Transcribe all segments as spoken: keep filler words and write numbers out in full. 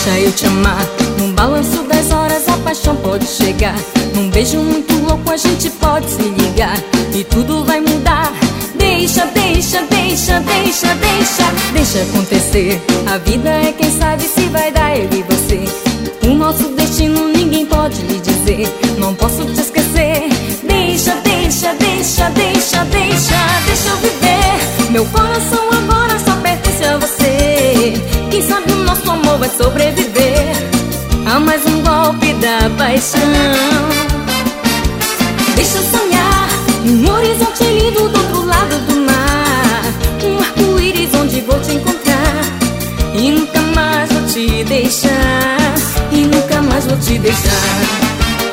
Deixa eu te amar. Num balanço das horas a paixão pode chegar. Num beijo muito louco a gente pode se ligar e tudo vai mudar. Deixa, deixa, deixa, deixa, deixa, deixa acontecer. A vida é quem sabe se vai dar eu e você. O nosso destino ninguém pode lhe dizer. Não posso te esquecer. Deixa, deixa, deixa, deixa, deixa, deixa eu viver. Meu coração agora só pertence a você. Quem sabe o nosso amor vai sobreviver a mais um golpe da paixão. Deixa eu sonhar um horizonte lindo do outro lado do mar, um arco-íris onde vou te encontrar e nunca mais vou te deixar, e nunca mais vou te deixar.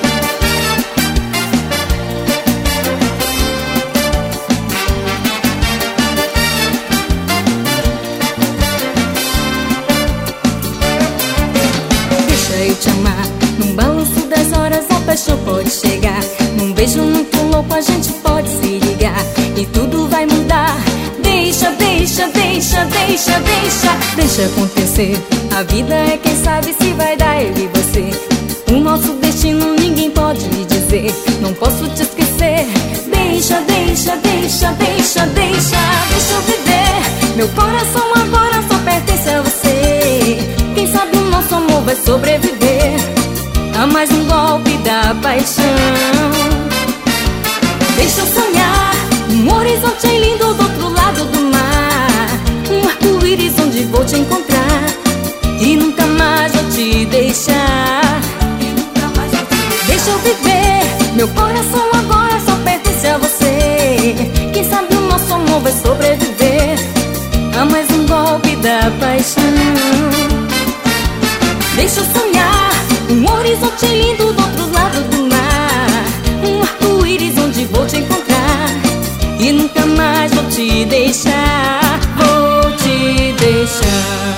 Eu te amar. Num balanço das horas a paixão pode chegar. Num beijo muito louco a gente pode se ligar e tudo vai mudar. Deixa, deixa, deixa, deixa, deixa, deixa acontecer. A vida é quem sabe se vai dar eu e você. O nosso destino ninguém pode lhe dizer. Não posso te esquecer. Deixa, deixa, deixa, deixa, deixa, deixa eu viver. Meu coração agora só pertence a você. Quem sabe o nosso amor vai sobreviver a mais um golpe da paixão. Deixa eu sonhar um horizonte lindo do outro lado do mar, um arco-íris onde vou te encontrar e nunca mais vou te deixar, e nunca mais vou te deixar. Deixa eu viver. Meu coração agora só pertence a você. Quem sabe o nosso amor vai sobreviver a mais um golpe da paixão. Deixa eu sonhar um horizonte lindo do outro lado do mar, um arco-íris onde vou te encontrar e nunca mais vou te deixar, vou te deixar.